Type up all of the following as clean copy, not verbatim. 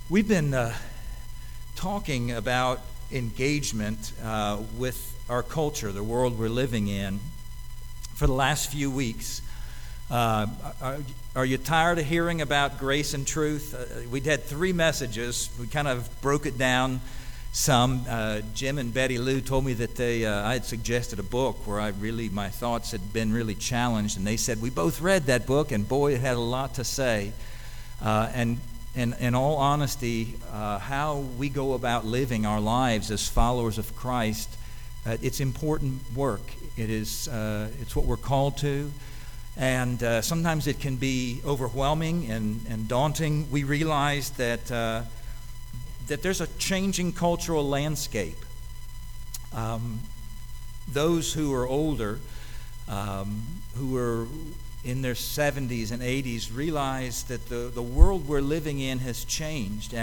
We've been talking about engagement with our culture, the world we're living in, for the last few weeks. Are you tired of hearing about grace and truth? We'd had 3 messages. We kind of broke it down some. Jim and Betty Lou told me that I had suggested a book where my thoughts had been really challenged, and they said we both read that book, and boy, it had a lot to say. And in all honesty, how we go about living our lives as followers of Christ, it's important work. It's what we're called to. And sometimes it can be overwhelming and daunting. We realize that there's a changing cultural landscape. Those who are older, who are in their 70s and 80s, realize that the world we're living in has changed.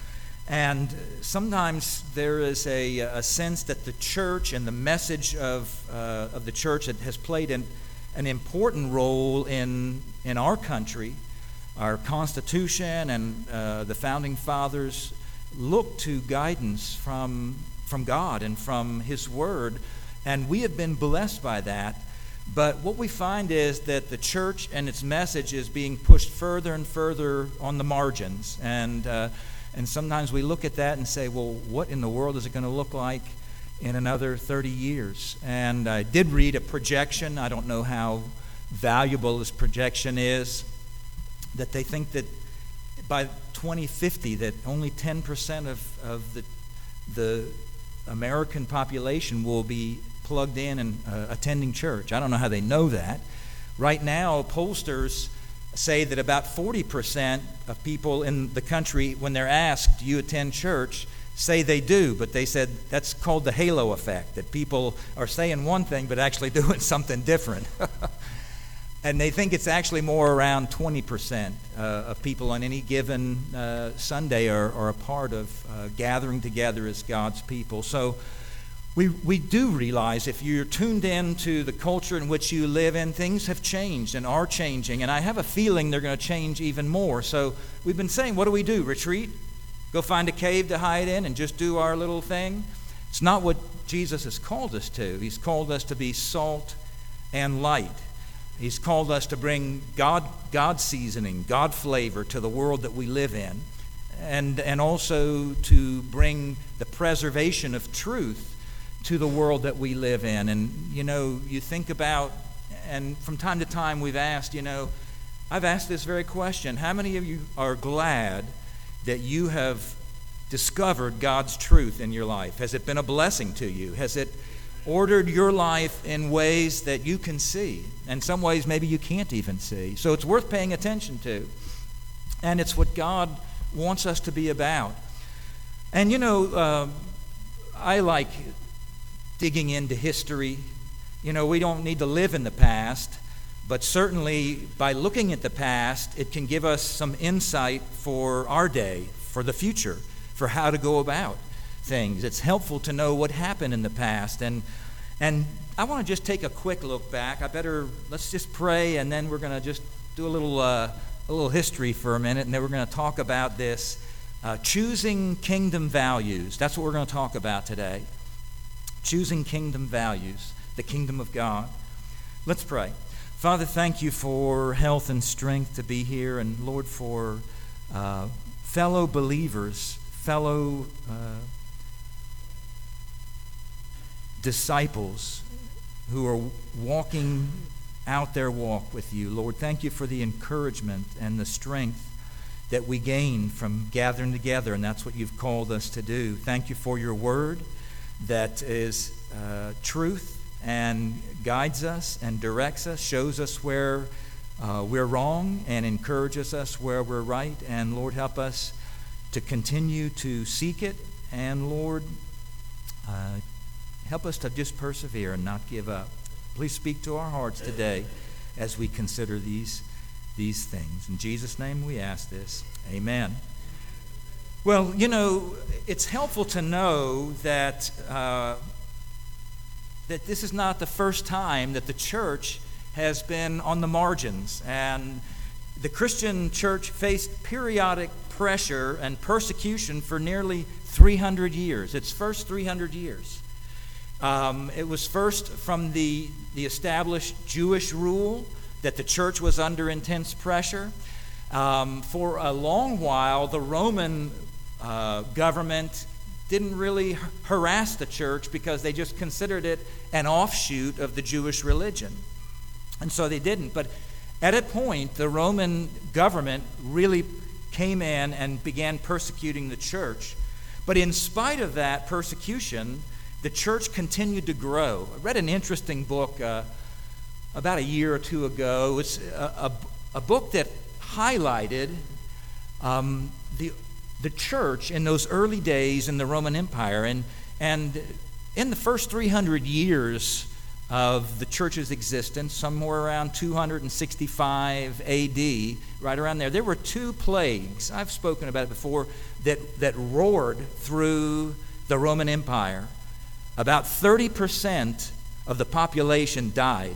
And sometimes there is a sense that the church and the message of the church has played an important role in our country. Our Constitution and the Founding Fathers look to guidance from God and from His Word, and we have been blessed by that. But what we find is that the church and its message is being pushed further and further on the margins, and sometimes we look at that and say, well, what in the world is it going to look like in another 30 years? And I did read a projection. I don't know how valuable this projection is, that they think that by 2050 that only 10% of the American population will be plugged in and attending church. I don't know how they know that. Right now, pollsters say that about 40% of people in the country, when they're asked, do you attend church, say they do, but they said that's called the halo effect, that people are saying one thing but actually doing something different. And they think it's actually more around 20% of people on any given Sunday are a part of gathering together as God's people. So we do realize, if you're tuned in to the culture in which you live in, things have changed and are changing, and I have a feeling they're going to change even more. So we've been saying, what do? Retreat? Go find a cave to hide in and just do our little thing? It's not what Jesus has called us to. He's called us to be salt and light. He's called us to bring God seasoning, God flavor to the world that we live in, and also to bring the preservation of truth to the world that we live in. And, you think about, and from time to time we've asked, I've asked this very question: how many of you are glad that you have discovered God's truth in your life? Has it been a blessing to you? Has it ordered your life in ways that you can see? In some ways maybe you can't even see. So it's worth paying attention to. And it's what God wants us to be about. And I like digging into history. We don't need to live in the past, but certainly by looking at the past, it can give us some insight for our day, for the future, for how to go about things. It's helpful to know what happened in the past. And I want to just take a quick look back. Let's just pray, and then we're going to just do a little history for a minute, and then we're going to talk about this choosing kingdom values. That's what we're going to talk about today. Choosing kingdom values, the kingdom of God. Let's pray. Father, thank you for health and strength to be here, and Lord, for fellow believers, fellow disciples who are walking out their walk with you. Lord, thank you for the encouragement and the strength that we gain from gathering together, and that's what you've called us to do. Thank you for your word that is truth and guides us and directs us, shows us where we're wrong, and encourages us where we're right. And Lord, help us to continue to seek it, and Lord, help us to just persevere and not give up. Please speak to our hearts today as we consider these things. In Jesus' name we ask this. Amen. Well, it's helpful to know that this is not the first time that the church has been on the margins. And the Christian church faced periodic pressure and persecution for nearly 300 years, its first 300 years. It was first from the established Jewish rule that the church was under intense pressure. For a long while, the Roman government didn't really harass the church because they just considered it an offshoot of the Jewish religion. And so they didn't. But at a point, the Roman government really came in and began persecuting the church. But in spite of that persecution, the church continued to grow. I read an interesting book about a year or two ago. It's a book that highlighted the church in those early days in the Roman Empire. And in the first 300 years of the church's existence, somewhere around 265 A.D., right around there were two plagues, I've spoken about it before, that roared through the Roman Empire. About 30% of the population died.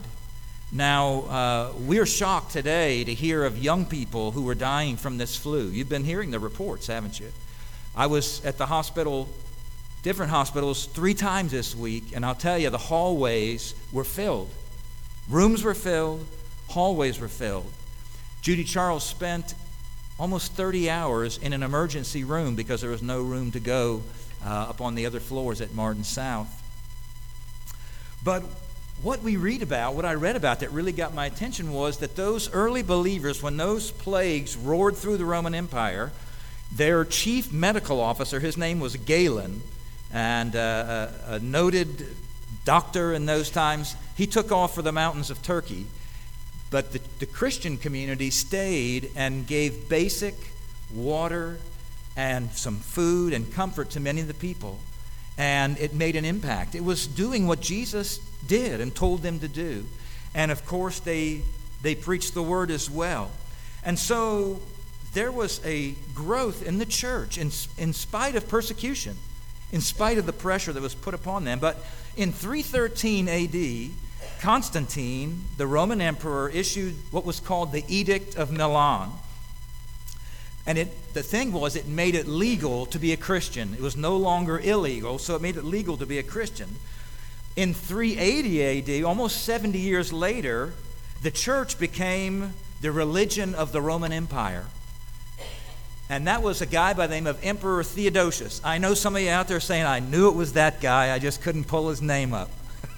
Now, we're shocked today to hear of young people who were dying from this flu. You've been hearing the reports, haven't you? I was at the hospital, different hospitals, 3 times this week, and I'll tell you, the hallways were filled. Rooms were filled, hallways were filled. Judy Charles spent almost 30 hours in an emergency room because there was no room to go up on the other floors at Martin South. But what I read about that really got my attention was that those early believers, when those plagues roared through the Roman Empire, their chief medical officer, his name was Galen, and a noted doctor in those times, he took off for the mountains of Turkey. But the Christian community stayed and gave basic water and some food and comfort to many of the people. And it made an impact. It was doing what Jesus did and told them to do. And of course, they preached the word as well. And so there was a growth in the church in spite of persecution, in spite of the pressure that was put upon them. But in 313 A.D., Constantine, the Roman emperor, issued what was called the Edict of Milan. And the thing was, it made it legal to be a Christian. It was no longer illegal, so it made it legal to be a Christian. In 380 A.D., almost 70 years later, the church became the religion of the Roman Empire. And that was a guy by the name of Emperor Theodosius. I know some of you out there saying, I knew it was that guy, I just couldn't pull his name up.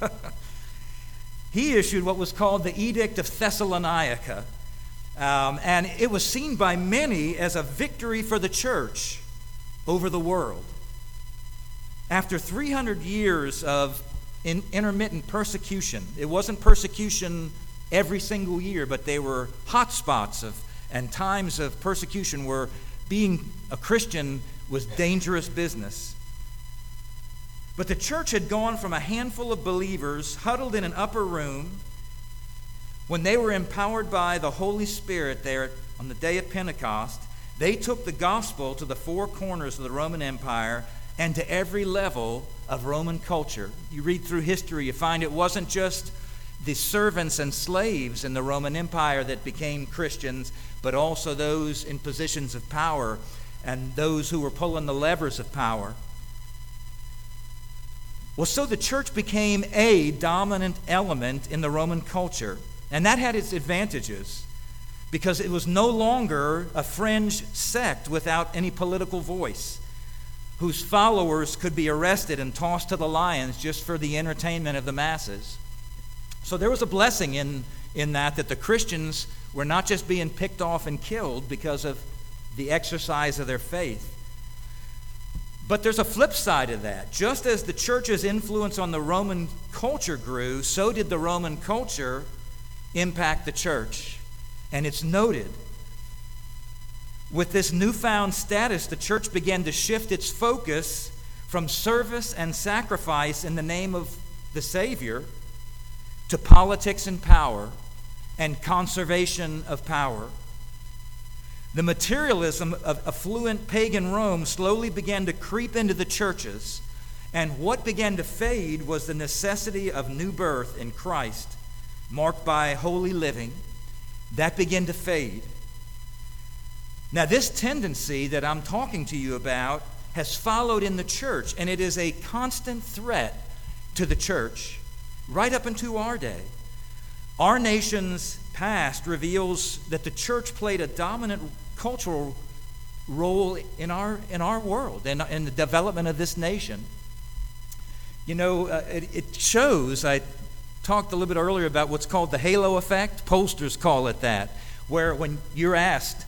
He issued what was called the Edict of Thessalonica. And it was seen by many as a victory for the church over the world. After 300 years of intermittent persecution, it wasn't persecution every single year, but they were hot spots and times of persecution where being a Christian was dangerous business. But the church had gone from a handful of believers huddled in an upper room when they were empowered by the Holy Spirit there on the day of Pentecost. They took the gospel to the 4 corners of the Roman Empire and to every level of Roman culture. You read through history, you find it wasn't just the servants and slaves in the Roman Empire that became Christians, but also those in positions of power and those who were pulling the levers of power. Well, so the church became a dominant element in the Roman culture. And that had its advantages because it was no longer a fringe sect without any political voice, whose followers could be arrested and tossed to the lions just for the entertainment of the masses. So there was a blessing in that the Christians were not just being picked off and killed because of the exercise of their faith. But there's a flip side of that. Just as the church's influence on the Roman culture grew, so did the Roman culture impact the church. And it's noted. With this newfound status, the church began to shift its focus from service and sacrifice in the name of the Savior to politics and power and conservation of power. The materialism of affluent pagan Rome slowly began to creep into the churches, and what began to fade was the necessity of new birth in Christ, marked by holy living. That began to fade. Now, this tendency that I'm talking to you about has followed in the church, and it is a constant threat to the church right up into our day. Our nation's past reveals that the church played a dominant cultural role in our world and in the development of this nation. You know, it shows, I talked a little bit earlier about what's called the halo effect. Pollsters call it that, where when you're asked,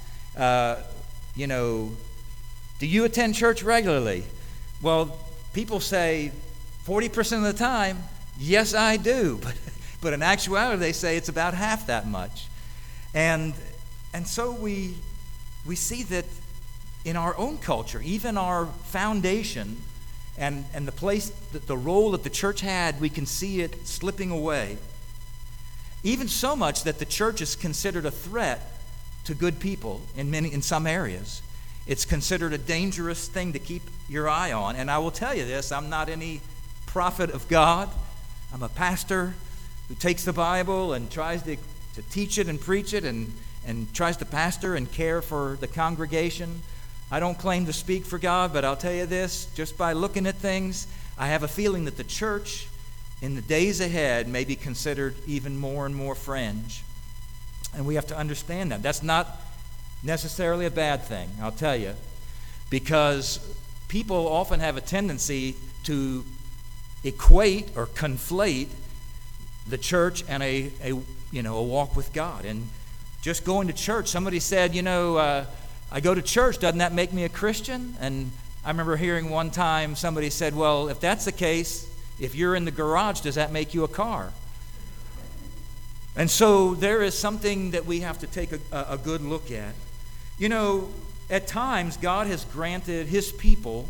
do you attend church regularly? Well, people say 40% of the time, yes, I do. But in actuality, they say it's about half that much. And so we see that in our own culture, even our foundation and the place, the role that the church had, we can see it slipping away. Even so much that the church is considered a threat to good people in some areas. It's considered a dangerous thing to keep your eye on. And I will tell you this, I'm not any prophet of God. I'm a pastor who takes the Bible and tries to teach it and preach it and tries to pastor and care for the congregation. I don't claim to speak for God, but I'll tell you this, just by looking at things, I have a feeling that the church in the days ahead may be considered even more and more fringe. And we have to understand that. That's not necessarily a bad thing, I'll tell you, because people often have a tendency to equate or conflate the church and a walk with God. And just going to church, somebody said, I go to church, doesn't that make me a Christian? And I remember hearing one time somebody said, well, if that's the case, if you're in the garage, does that make you a car? And so there is something that we have to take a good look at. At times, God has granted His people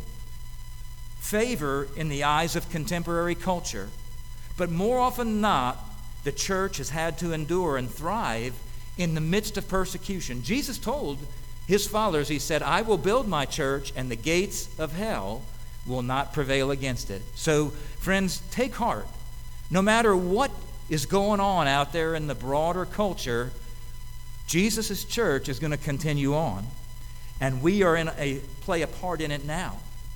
favor in the eyes of contemporary culture. But more often than not, the church has had to endure and thrive in the midst of persecution. Jesus told His followers, He said, I will build my church, and the gates of hell will not prevail against it. So, friends, take heart. No matter what is going on out there in the broader culture, Jesus' church is going to continue on. And we are play a part in it now.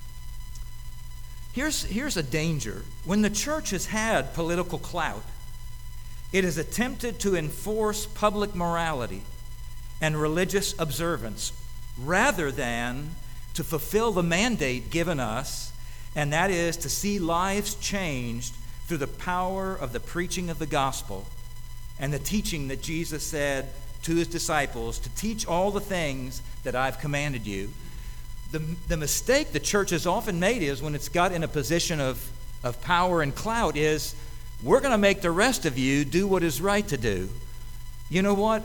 Here's a danger. When the church has had political clout, it has attempted to enforce public morality and religious observance rather than to fulfill the mandate given us, and that is to see lives changed through the power of the preaching of the gospel and the teaching that Jesus said to His disciples, to teach all the things that I've commanded you. The mistake the church has often made is when it's got in a position of power and clout is, we're going to make the rest of you do what is right to do. You know what?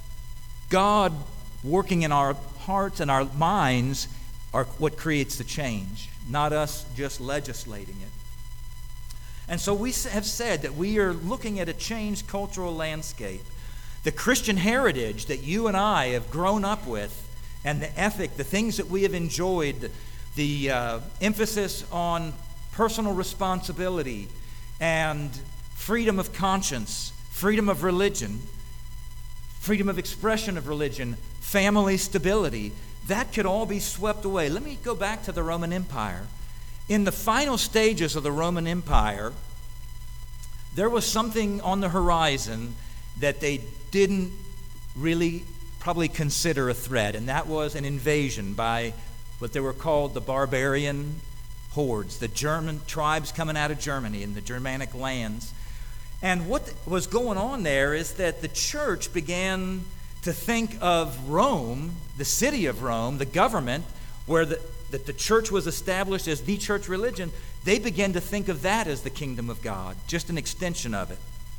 God working in our hearts and our minds are what creates the change, not us just legislating it. And so we have said that we are looking at a changed cultural landscape. The Christian heritage that you and I have grown up with, and the ethic, the things that we have enjoyed, the emphasis on personal responsibility and freedom of conscience, freedom of religion, freedom of expression of religion, family stability, that could all be swept away. Let me go back to the Roman Empire. In the final stages of the Roman Empire, there was something on the horizon that they didn't really probably consider a threat, and that was an invasion by what they were called the barbarian hordes, the German tribes coming out of Germany and the Germanic lands. And what was going on there is that the church began to think of Rome, the city of Rome, the government, where that the church was established as the church religion. They began to think of that as the kingdom of God, just an extension of it.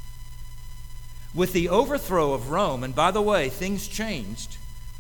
With the overthrow of Rome, and by the way, things changed,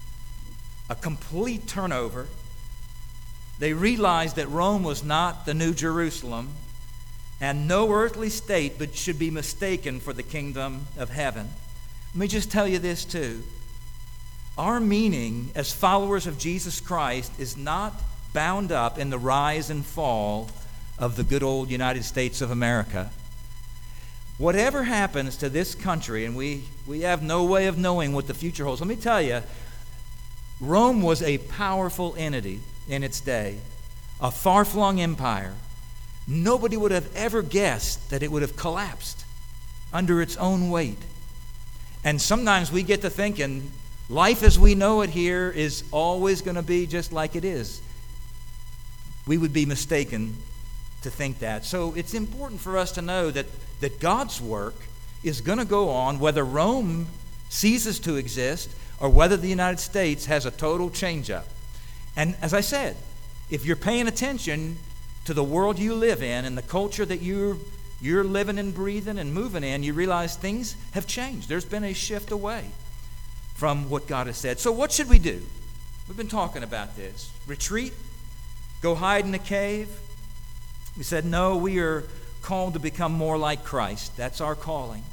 a complete turnover. They realized that Rome was not the New Jerusalem, and no earthly state but should be mistaken for the kingdom of heaven. Let me just tell you this too. Our meaning as followers of Jesus Christ is not bound up in the rise and fall of the good old United States of America. Whatever happens to this country, and we have no way of knowing what the future holds, let me tell you, Rome was a powerful entity in its day, a far-flung empire. Nobody would have ever guessed that it would have collapsed under its own weight. And sometimes we get to thinking, life as we know it here is always going to be just like it is. We would be mistaken to think that. So it's important for us to know that God's work is going to go on whether Rome ceases to exist or whether the United States has a total change-up. And as I said, if you're paying attention to the world you live in and the culture that you're living and breathing and moving in, you realize things have changed. There's been a shift away from what God has said. So what should we do? We've been talking about this. Retreat? Go hide in a cave? We said, no, we are called to become more like Christ. That's our calling.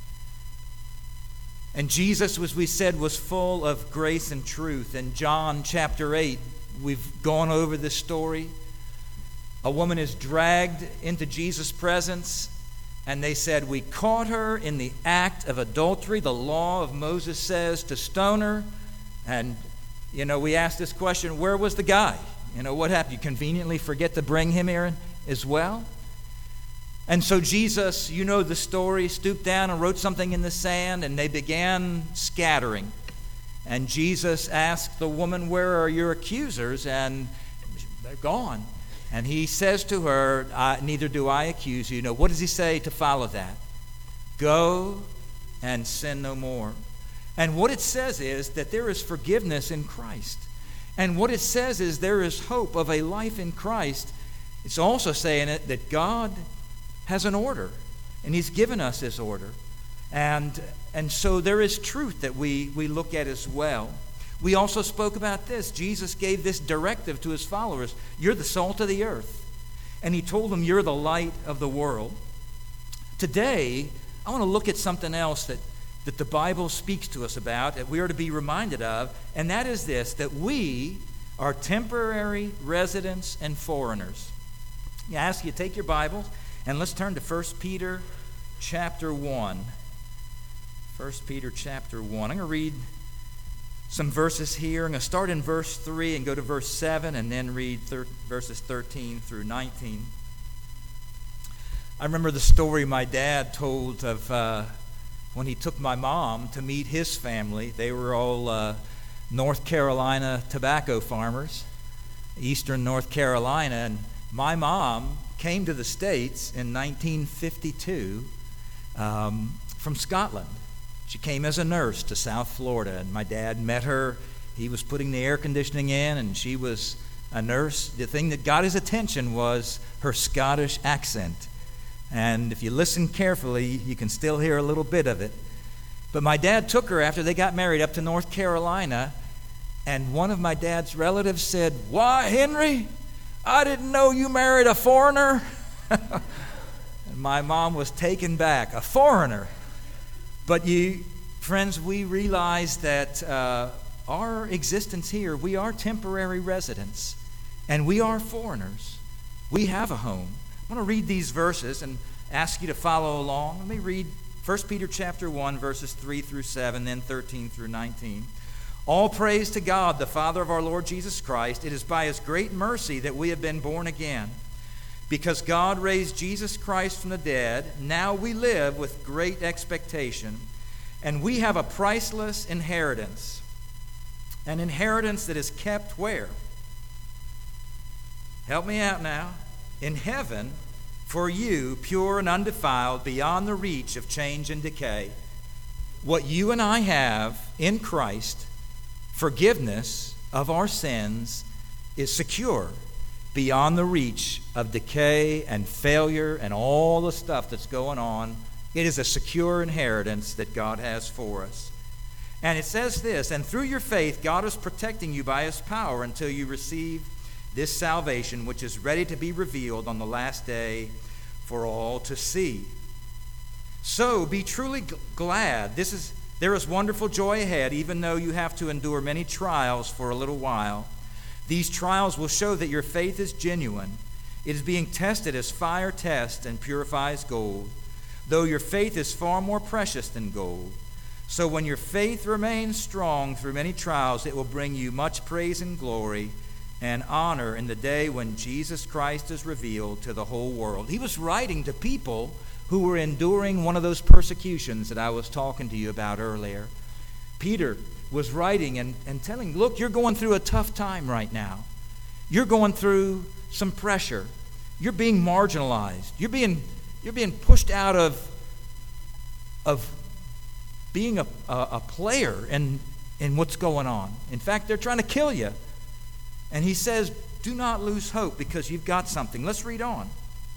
And Jesus, as we said, was full of grace and truth. In John chapter 8, we've gone over this story. A woman is dragged into Jesus' presence, and they said, we caught her in the act of adultery. The law of Moses says to stone her. And, we asked this question, where was the guy? What happened? You conveniently forget to bring him here as well? And so Jesus, you know the story, stooped down and wrote something in the sand, and they began scattering. And Jesus asked the woman, where are your accusers? And they're gone. And he says to her, neither do I accuse you. What does he say to follow that? Go and sin no more. And what it says is that there is forgiveness in Christ. And what it says is there is hope of a life in Christ. It's also saying that God has an order, and he's given us his order. And so there is truth that we look at as well. We also spoke about this. Jesus gave this directive to his followers. You're the salt of the earth. And he told them, you're the light of the world. Today, I want to look at something else that the Bible speaks to us about, that we are to be reminded of, and that is this, that we are temporary residents and foreigners. I ask you to take your Bibles, and let's turn to 1 Peter chapter 1. 1 Peter chapter 1. I'm going to read some verses here. I'm going to start in verse 3 and go to verse 7 and then read verses 13 through 19. I remember the story my dad told of when he took my mom to meet his family. They were all North Carolina tobacco farmers, eastern North Carolina, and my mom came to the States in 1952 from Scotland. She came as a nurse to South Florida, and my dad met her. He was putting the air conditioning in, and she was a nurse. The thing that got his attention was her Scottish accent. And if you listen carefully, you can still hear a little bit of it. But my dad took her after they got married up to North Carolina, and one of my dad's relatives said, "Why, Henry, I didn't know you married a foreigner." And my mom was taken back. A foreigner. But friends, we realize that our existence here, we are temporary residents, and we are foreigners. We have a home. I want to read these verses and ask you to follow along. Let me read 1 Peter chapter 1, verses 3 through 7, then 13 through 19. All praise to God, the Father of our Lord Jesus Christ. It is by his great mercy that we have been born again. Because God raised Jesus Christ from the dead, now we live with great expectation, and we have a priceless inheritance. An inheritance that is kept where? Help me out now. In heaven, for you, pure and undefiled, beyond the reach of change and decay. What you and I have in Christ, forgiveness of our sins, is secure beyond the reach of decay and failure and all the stuff that's going on. It is a secure inheritance that God has for us. And it says this, and through your faith, God is protecting you by his power until you receive this salvation, which is ready to be revealed on the last day for all to see. So be truly glad. There is wonderful joy ahead, even though you have to endure many trials for a little while. These trials will show that your faith is genuine. It is being tested as fire tests and purifies gold. Though your faith is far more precious than gold, So when your faith remains strong through many trials, it will bring you much praise and glory and honor in the day when Jesus Christ is revealed to the whole world. He was writing to people who were enduring one of those persecutions that I was talking to you about earlier. Peter was writing and telling, look, you're going through a tough time right now. You're going through some pressure. You're being marginalized. You're being pushed out of being a player in what's going on. In fact, they're trying to kill you. And he says, do not lose hope because you've got something. Let's read on.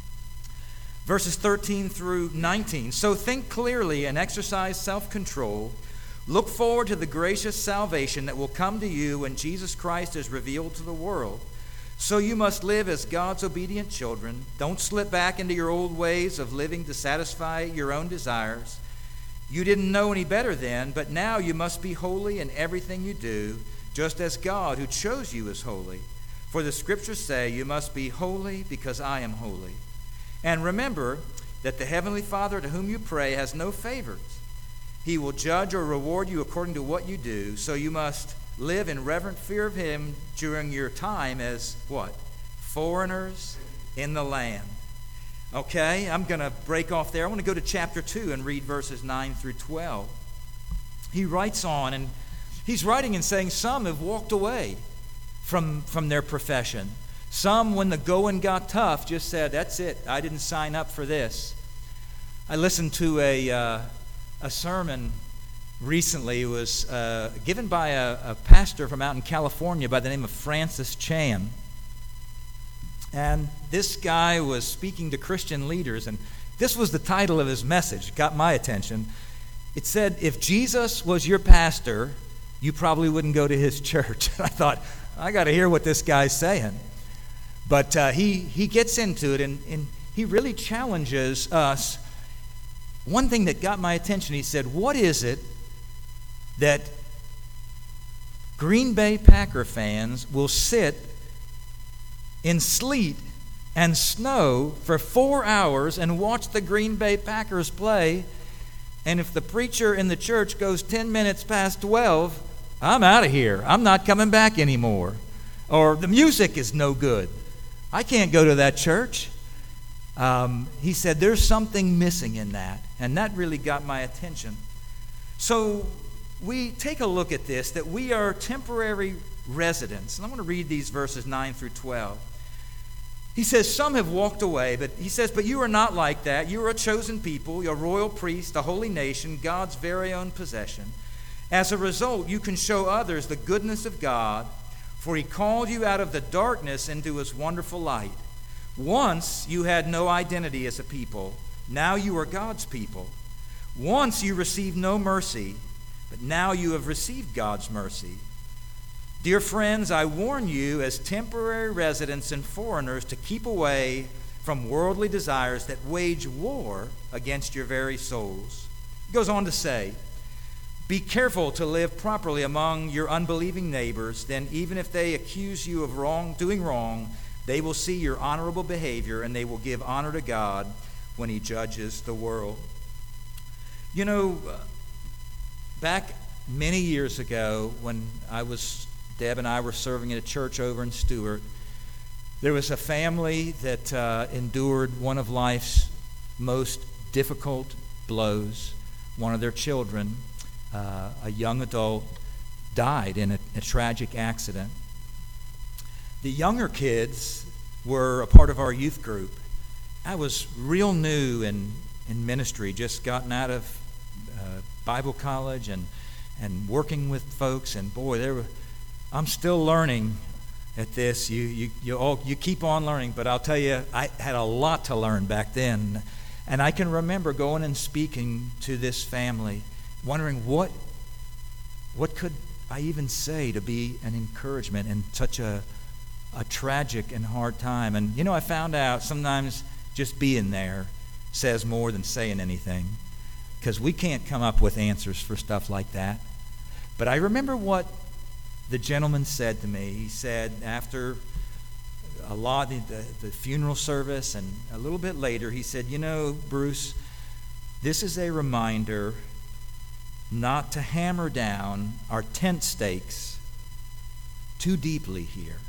Verses 13 through 19. So think clearly and exercise self-control. Look forward to the gracious salvation that will come to you when Jesus Christ is revealed to the world. So you must live as God's obedient children. Don't slip back into your old ways of living to satisfy your own desires. You didn't know any better then, but now you must be holy in everything you do, just as God who chose you is holy. For the Scriptures say, you must be holy because I am holy. And remember that the Heavenly Father to whom you pray has no favorites. He will judge or reward you according to what you do, so you must live in reverent fear of Him during your time as what? Foreigners in the land. Okay, I'm going to break off there. I want to go to chapter 2 and read verses 9 through 12. He writes on, and he's writing and saying some have walked away from their profession. Some, when the going got tough, just said, that's it, I didn't sign up for this. I listened to a sermon recently. It was given by a pastor from out in California by the name of Francis Chan. And this guy was speaking to Christian leaders, and this was the title of his message. It got my attention. It said, if Jesus was your pastor, you probably wouldn't go to his church. I thought, I got to hear what this guy's saying. But he gets into it, and he really challenges us. One thing that got my attention, he said, what is it that Green Bay Packer fans will sit in sleet and snow for 4 hours and watch the Green Bay Packers play, and if the preacher in the church goes 10 minutes past 12, I'm out of here. I'm not coming back anymore. Or the music is no good. I can't go to that church. He said there's something missing in that, and that really got my attention. So we take a look at this, that we are temporary residents. And I want to read these verses 9 through 12. He says, some have walked away, but he says, but you are not like that. You are a chosen people, a royal priest, a holy nation, God's very own possession. As a result, you can show others the goodness of God, for He called you out of the darkness into His wonderful light. Once you had no identity as a people. Now you are God's people. Once you received no mercy, but now you have received God's mercy. Dear friends, I warn you as temporary residents and foreigners to keep away from worldly desires that wage war against your very souls. He goes on to say, be careful to live properly among your unbelieving neighbors. Then even if they accuse you of doing wrong, they will see your honorable behavior and they will give honor to God when He judges the world. You know, back many years ago when Deb and I were serving in a church over in Stewart, there was a family that endured one of life's most difficult blows. One of their children, a young adult, died in a tragic accident. The younger kids were a part of our youth group. I was real new in ministry, just gotten out of Bible college and working with folks, and boy, I'm still learning at this. You keep on learning, but I'll tell you, I had a lot to learn back then. And I can remember going and speaking to this family, wondering what could I even say to be an encouragement in such a tragic and hard time. And you know, I found out sometimes just being there says more than saying anything, because we can't come up with answers for stuff like that. But I remember what the gentleman said to me. He said after the funeral service and a little bit later, he said, you know, Bruce, this is a reminder not to hammer down our tent stakes too deeply here,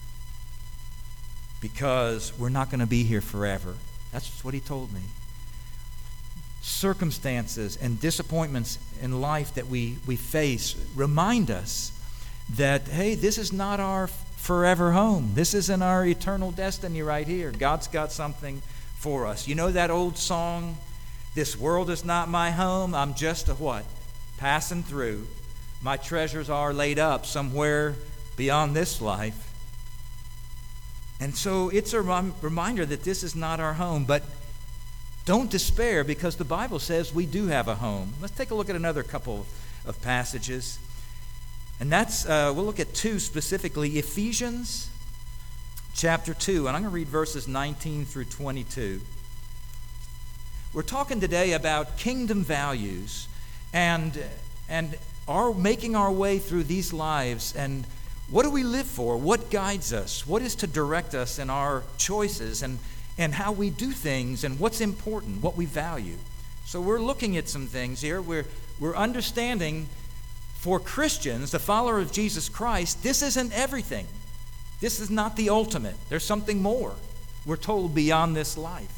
because we're not going to be here forever. That's what he told me. Circumstances and disappointments in life that we face remind us that, hey, this is not our forever home. This isn't our eternal destiny right here. God's got something for us. You know that old song, "This world is not my home. I'm just a what? Passing through. My treasures are laid up somewhere beyond this life." And so it's a reminder that this is not our home. But don't despair, because the Bible says we do have a home. Let's take a look at another couple of passages. And that's, we'll look at two specifically. Ephesians chapter 2. And I'm going to read verses 19 through 22. We're talking today about kingdom values and are making our way through these lives. And what do we live for? What guides us? What is to direct us in our choices and how we do things, and what's important, what we value. So we're looking at some things here. We're understanding, for Christians, the follower of Jesus Christ, this isn't everything. This is not the ultimate. There's something more, we're told, beyond this life.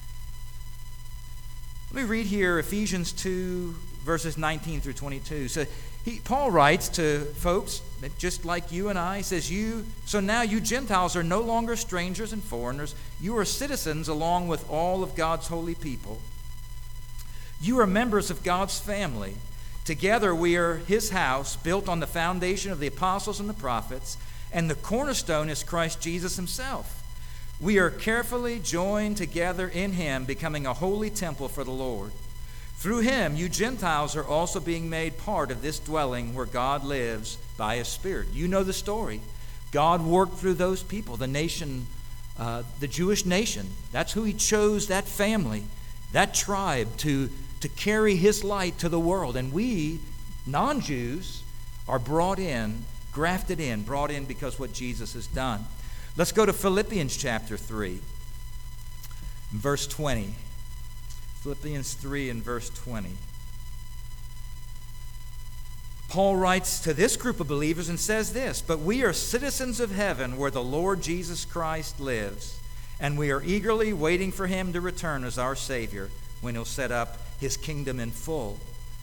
Let me read here Ephesians 2, verses 19 through 22. So Paul writes to folks just like you and I, says, "So now you Gentiles are no longer strangers and foreigners. You are citizens along with all of God's holy people. You are members of God's family. Together we are his house, built on the foundation of the apostles and the prophets, and the cornerstone is Christ Jesus himself. We are carefully joined together in him, becoming a holy temple for the Lord. Through him, you Gentiles are also being made part of this dwelling where God lives by his Spirit." You know the story. God worked through those people, the nation, the Jewish nation. That's who he chose, that family, that tribe, to carry his light to the world. And we, non-Jews, are brought in, grafted in, brought in because what Jesus has done. Let's go to Philippians chapter 3, verse 20. Philippians 3 and verse 20. Paul writes to this group of believers and says this, "But we are citizens of heaven where the Lord Jesus Christ lives, and we are eagerly waiting for him to return as our Savior when he'll set up his kingdom in full."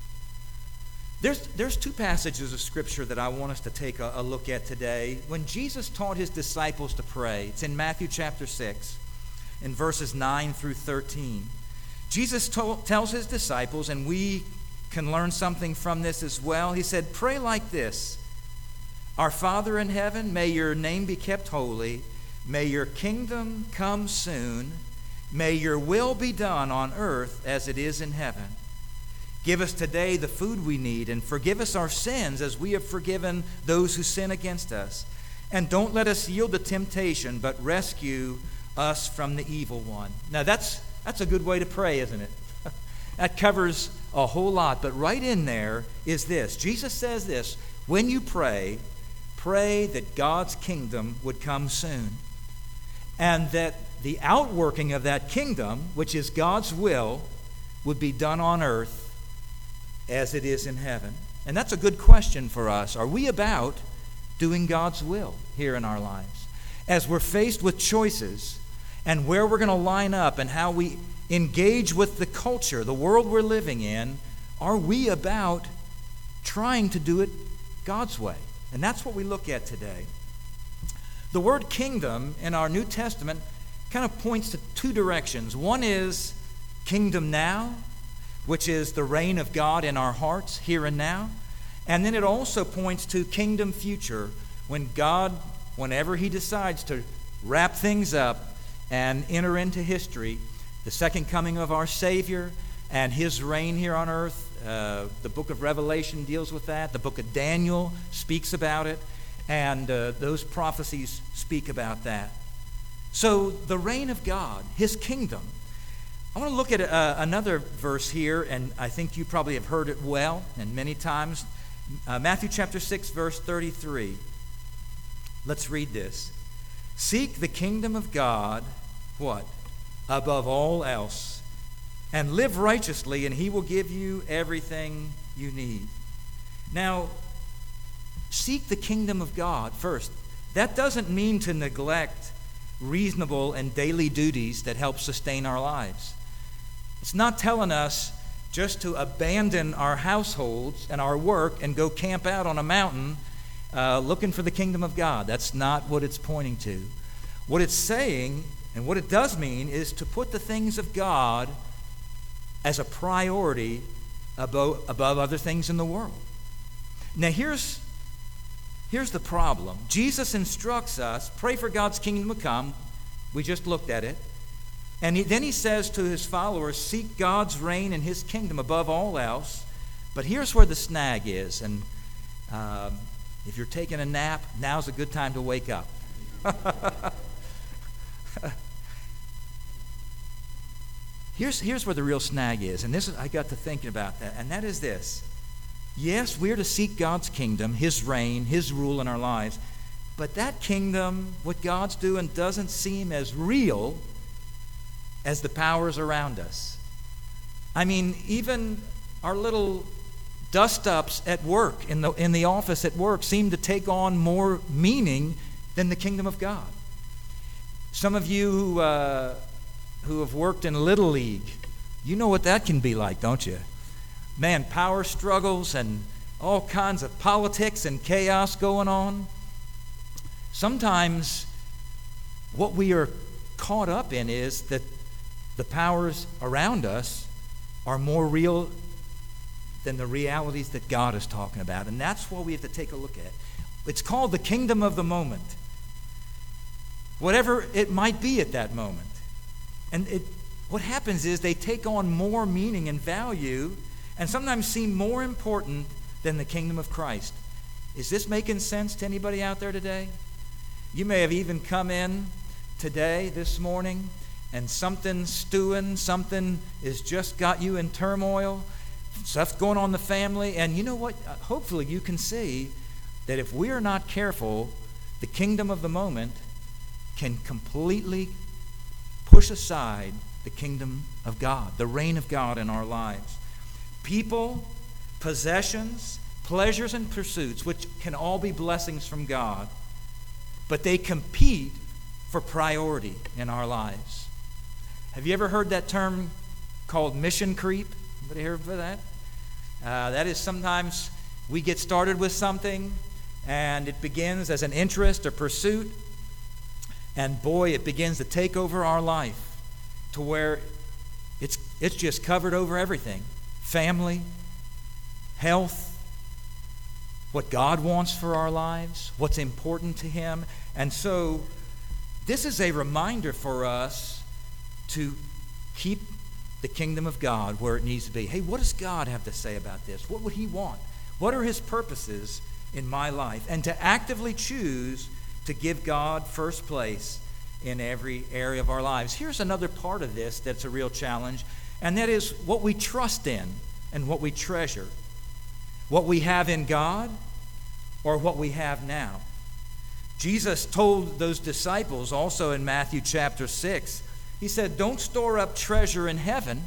There's two passages of Scripture that I want us to take a look at today. When Jesus taught his disciples to pray, it's in Matthew chapter 6, in verses 9 through 13. Jesus tells his disciples, and we can learn something from this as well. He said, "Pray like this: Our Father in heaven, may your name be kept holy. May your kingdom come soon. May your will be done on earth as it is in heaven. Give us today the food we need, and forgive us our sins as we have forgiven those who sin against us. And don't let us yield to temptation, but rescue us from the evil one." Now that's a good way to pray, isn't it? That covers a whole lot. But right in there is this. Jesus says this: when you pray, pray that God's kingdom would come soon, and that the outworking of that kingdom, which is God's will, would be done on earth as it is in heaven. And that's a good question for us. Are we about doing God's will here in our lives? As we're faced with choices and where we're going to line up and how we engage with the culture, the world we're living in, are we about trying to do it God's way? And that's what we look at today. The word kingdom in our New Testament kind of points to two directions. One is kingdom now, which is the reign of God in our hearts here and now. And then it also points to kingdom future, when God, whenever he decides to wrap things up and enter into history, the second coming of our Savior and his reign here on earth. The book of Revelation deals with that. The book of Daniel speaks about it. And those prophecies speak about that. So the reign of God, his kingdom. I want to look at another verse here, and I think you probably have heard it well and many times. Matthew chapter 6, verse 33. Let's read this. "Seek the kingdom of God," what? "Above all else, and live righteously, and he will give you everything you need." Now, seek the kingdom of God first. That doesn't mean to neglect reasonable and daily duties that help sustain our lives. It's not telling us just to abandon our households and our work and go camp out on a mountain looking for the kingdom of God. That's not what it's pointing to. What it's saying, and what it does mean, is to put the things of God as a priority above other things in the world. Now here's the problem. Jesus instructs us, pray for God's kingdom to come. We just looked at it. And then he says to his followers, seek God's reign and his kingdom above all else. But here's where the snag is. And if you're taking a nap, now's a good time to wake up. Here's where the real snag is. And I got to thinking about that. And that is this. Yes, we're to seek God's kingdom, his reign, his rule in our lives. But that kingdom, what God's doing, doesn't seem as real as the powers around us. I mean, even our little dust-ups at work, in the office at work, seem to take on more meaning than the kingdom of God. Some of you who have worked in Little League, you know what that can be like, don't you? Man, power struggles and all kinds of politics and chaos going on. Sometimes what we are caught up in is that the powers around us are more real than the realities that God is talking about. And that's what we have to take a look at. It's called the kingdom of the moment. Whatever it might be at that moment. And what happens is they take on more meaning and value and sometimes seem more important than the kingdom of Christ. Is this making sense to anybody out there today? You may have even come in today, this morning, and something's stewing, something has just got you in turmoil, stuff's going on in the family, and you know what? Hopefully you can see that if we are not careful, the kingdom of the moment can completely push aside the kingdom of God, the reign of God in our lives. People, possessions, pleasures, and pursuits, which can all be blessings from God, but they compete for priority in our lives. Have you ever heard that term called mission creep? Anybody heard of that? That is, sometimes we get started with something and it begins as an interest or pursuit, and boy, it begins to take over our life to where it's just covered over everything. Family, health, what God wants for our lives, what's important to him. And so this is a reminder for us to keep the kingdom of God where it needs to be. Hey, what does God have to say about this? What would he want? What are his purposes in my life? And to actively choose to give God first place in every area of our lives. Here's another part of this that's a real challenge, and that is what we trust in and what we treasure. What we have in God or what we have now. Jesus told those disciples also in Matthew chapter 6, he said, don't store up treasure in heaven.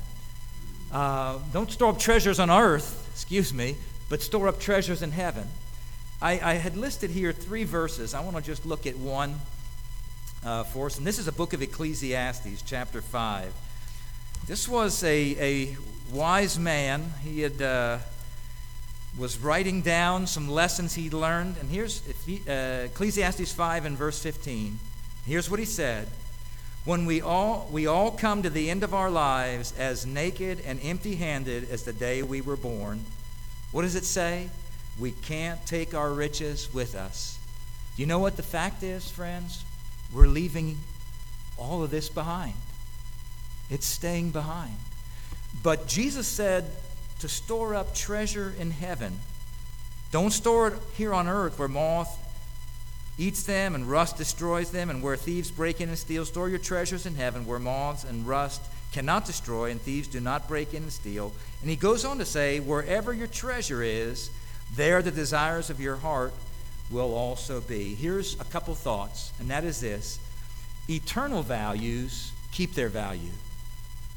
Don't store up treasures on earth, but store up treasures in heaven. I had listed here 3 verses. I want to just look at one for us. And this is a book of Ecclesiastes, chapter 5. This was a wise man. He had was writing down some lessons he'd learned. And here's Ecclesiastes 5 and verse 15. Here's what he said. When we all come to the end of our lives as naked and empty-handed as the day we were born, what does it say? We can't take our riches with us. Do you know what the fact is, friends? We're leaving all of this behind. It's staying behind. But Jesus said to store up treasure in heaven. Don't store it here on earth where moth eats them and rust destroys them and where thieves break in and steal. Store your treasures in heaven where moths and rust cannot destroy and thieves do not break in and steal. And he goes on to say, wherever your treasure is, there the desires of your heart will also be. Here's a couple thoughts, and that is this. Eternal values keep their value.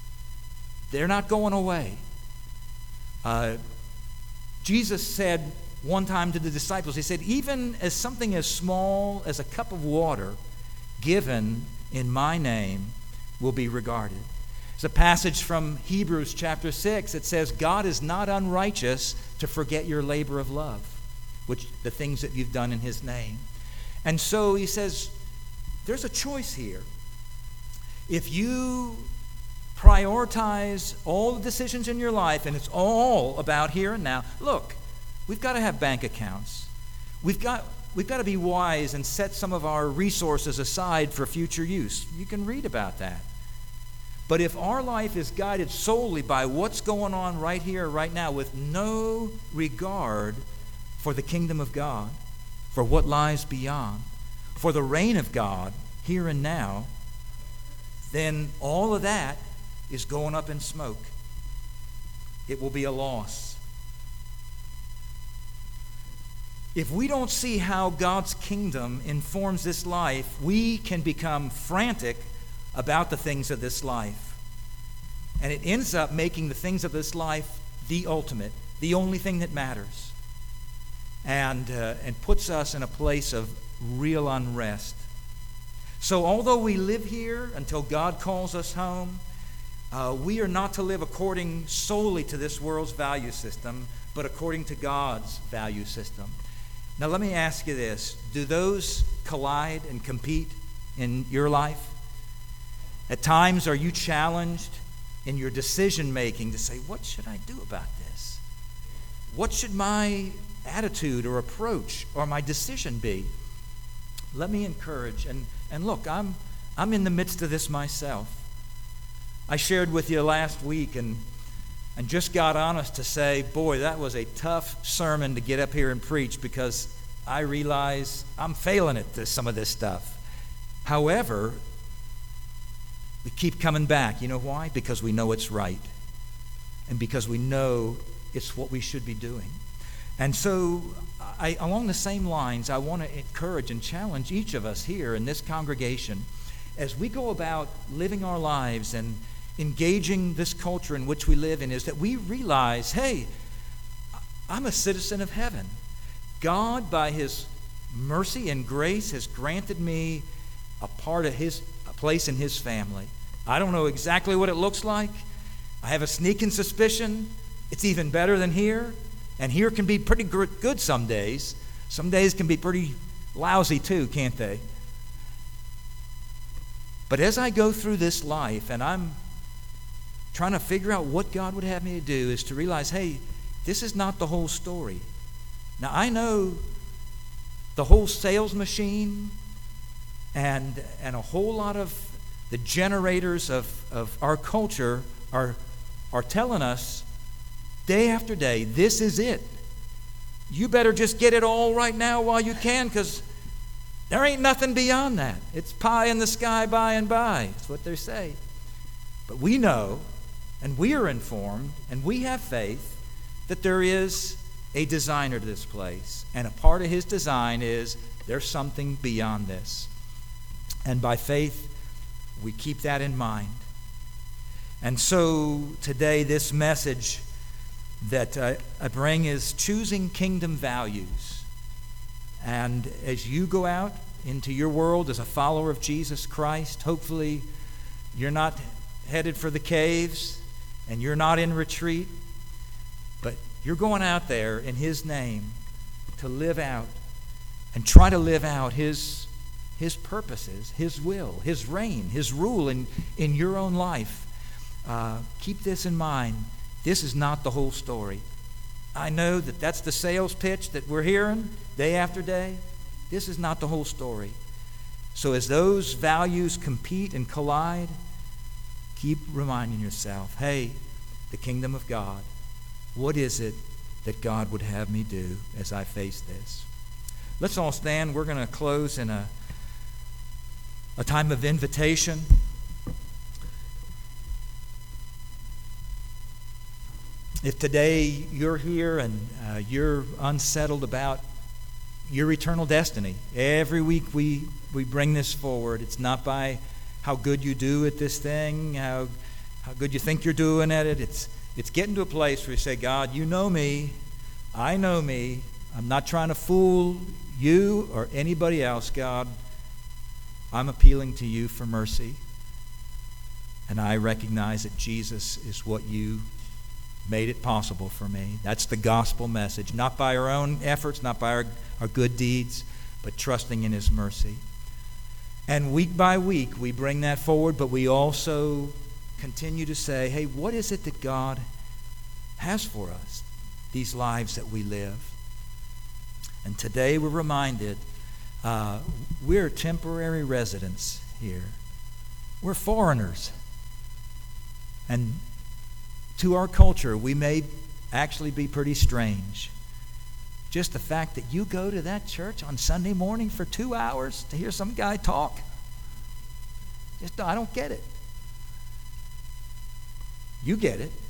They're not going away. Jesus said one time to the disciples. He said, even as something as small as a cup of water given in my name will be regarded. It's a passage from Hebrews chapter 6. It says, God is not unrighteous to forget your labor of love, which the things that you've done in his name. And so he says, there's a choice here. If you prioritize all the decisions in your life, and it's all about here and now. Look, we've got to have bank accounts. We've got to be wise and set some of our resources aside for future use. You can read about that. But if our life is guided solely by what's going on right here, right now, with no regard for the kingdom of God, for what lies beyond, for the reign of God here and now, then all of that is going up in smoke. It will be a loss. If we don't see how God's kingdom informs this life, we can become frantic about the things of this life. And it ends up making the things of this life the ultimate, the only thing that matters, and puts us in a place of real unrest. So although we live here until God calls us home, we are not to live according solely to this world's value system, but according to God's value system. Now let me ask you this. Do those collide and compete in your life? At times, are you challenged in your decision making to say, what should I do about this? What should my attitude or approach or my decision be? Let me encourage, and look, I'm in the midst of this myself. I shared with you last week and just got honest to say, boy, that was a tough sermon to get up here and preach, because I realize I'm failing at some of this stuff. However, we keep coming back. You know why? Because we know it's right. And because we know it's what we should be doing. And so, along the same lines, I want to encourage and challenge each of us here in this congregation as we go about living our lives and engaging this culture in which we live in, is that we realize, hey, I'm a citizen of heaven. God, by his mercy and grace, has granted me a place in his family. I don't know exactly what it looks like. I have a sneaking suspicion it's even better than here. And here can be pretty good some days. Some days can be pretty lousy too, can't they? But as I go through this life and I'm trying to figure out what God would have me to do, is to realize, hey, this is not the whole story. Now, I know the whole sales machine and a whole lot of the generators of our culture are telling us day after day, this is it. You better just get it all right now while you can, because there ain't nothing beyond that. It's pie in the sky by and by. That's what they say. But we know, and we are informed, and we have faith that there is a designer to this place. And a part of his design is there's something beyond this. And by faith, we keep that in mind. And so today, this message that I bring is choosing kingdom values. And as you go out into your world as a follower of Jesus Christ, hopefully you're not headed for the caves and you're not in retreat, but you're going out there in his name to live out and try to live out his purposes, his will, his reign, his rule in your own life. Keep this in mind. This is not the whole story. I know that that's the sales pitch that we're hearing day after day. This is not the whole story. So as those values compete and collide, keep reminding yourself, hey, the kingdom of God, what is it that God would have me do as I face this? Let's all stand. We're going to close in a time of invitation. If today you're here and you're unsettled about your eternal destiny, every week we bring this forward. It's not by how good you do at this thing, how good you think you're doing at it. It's getting to a place where you say, God, you know me, I know me, I'm not trying to fool you or anybody else, God. I'm appealing to you for mercy. And I recognize that Jesus is what you made it possible for me. That's the gospel message. Not by our own efforts, not by our good deeds, but trusting in his mercy. And week by week, we bring that forward, but we also continue to say, hey, what is it that God has for us, these lives that we live? And today we're reminded we're temporary residents here. We're foreigners. And to our culture, we may actually be pretty strange. Just the fact that you go to that church on Sunday morning for 2 hours to hear some guy talk. I don't get it. You get it.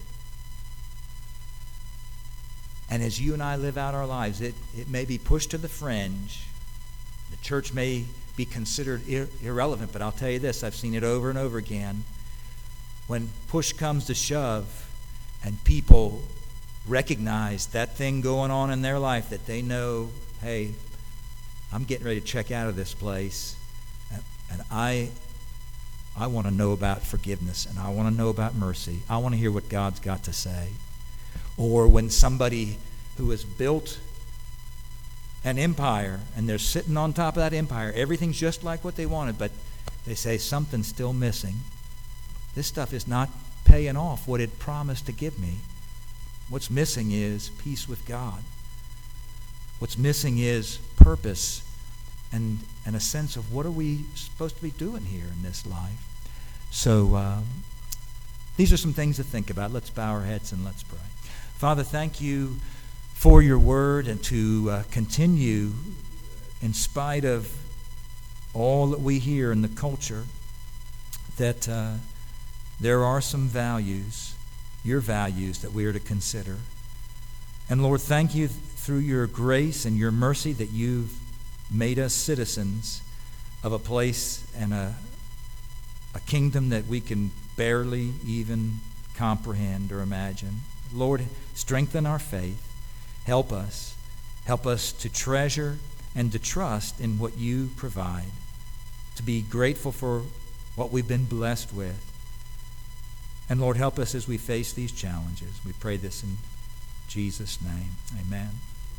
And as you and I live out our lives, it may be pushed to the fringe. The church may be considered irrelevant, but I'll tell you this, I've seen it over and over again. When push comes to shove and people recognize that thing going on in their life that they know, hey, I'm getting ready to check out of this place, and I want to know about forgiveness, and I want to know about mercy. I want to hear what God's got to say. Or when somebody who has built an empire and they're sitting on top of that empire, everything's just like what they wanted, but they say something's still missing. This stuff is not paying off what it promised to give me. What's missing is peace with God. What's missing is purpose and a sense of what are we supposed to be doing here in this life. So these are some things to think about. Let's bow our heads and let's pray. Father, thank you for your word, and to continue in spite of all that we hear in the culture, that there are some values, your values, that we are to consider. And Lord, thank you through your grace and your mercy that you've made us citizens of a place and a kingdom that we can barely even comprehend or imagine. Lord, strengthen our faith. Help us. Help us to treasure and to trust in what you provide, to be grateful for what we've been blessed with. And Lord, help us as we face these challenges. We pray this in Jesus' name. Amen.